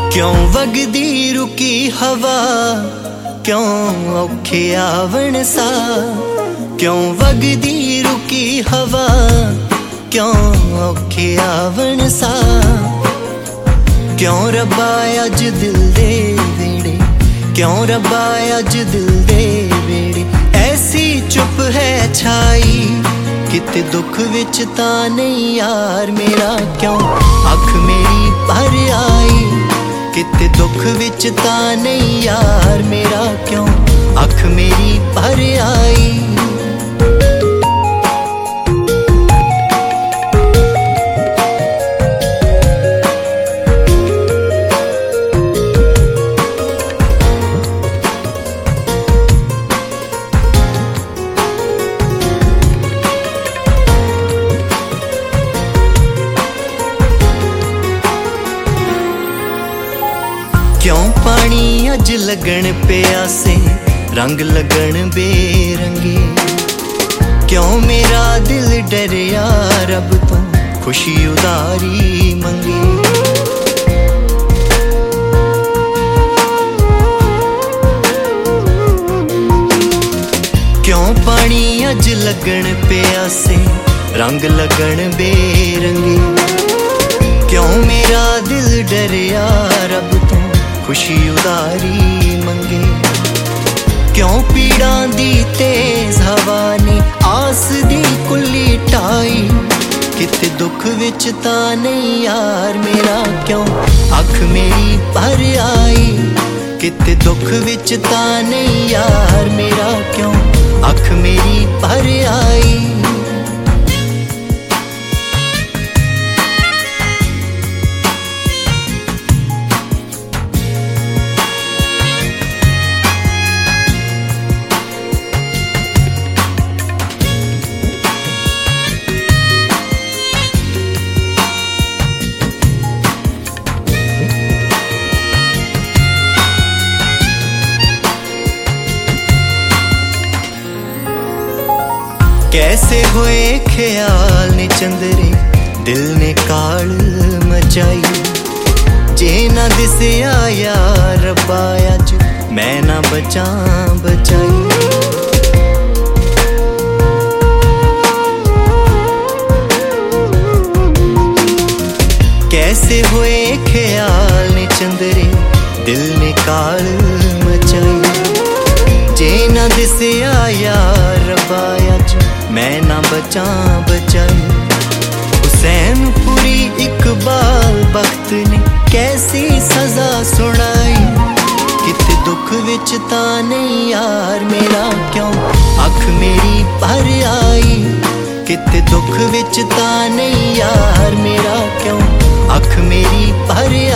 क्यों वगदी रुकी हवा, क्यों औखे आवण सा। क्यों वगदी रुकी हवा, क्यों औखे आवण सा। क्यों रब्बा अज दिल दे वेड़े, क्यों रब्बा अज दिल दे वेड़े ऐसी चुप है छाई। किते दुख विच तां नहीं यार मेरा, क्यों अख मेरी भर आई। किते दुख विच तां नहीं यार मेरा, क्यों अख मेरी भर आई। क्यों पानी अज लगन प्यासे, रंग लगन बेरंगे। क्यों मेरा दिल डरिया रब तो खुशी उदारी मंगे। क्यों पानी अज लगन प्यासे, रंग लगन बेरंगे। क्यों मेरा दिल डरिया रब तो खुशी उदारी मंगे। क्यों पीड़ा दी तेज हवा ने आस दी कुल्ली टाई। किते दुख विच तां नहीं यार मेरा, क्यों अख मेरी भर आई। किते दुख विच तां नहीं यार मेरा, क्यों अख मेरी भर आई। कैसे हुए ख्याल ने चंदरे, दिल ने काल मचाई। जे ना दिसया यार रब्बा अज मैं ना बचा बचाई। कैसे हुए ख्याल ने चंदरे, दिल ने काल मचाई। जे ना दिसया यार रब्बा अज मैं ना बचा बचाई। हुसैनपुरी इकबाल बख्त ने कैसी सजा सुनाई। किते दुख विच तां नहीं यार मेरा, क्यों अख मेरी भर आई। किते दुख विच तां नहीं यार मेरा, क्यों अख मेरी भर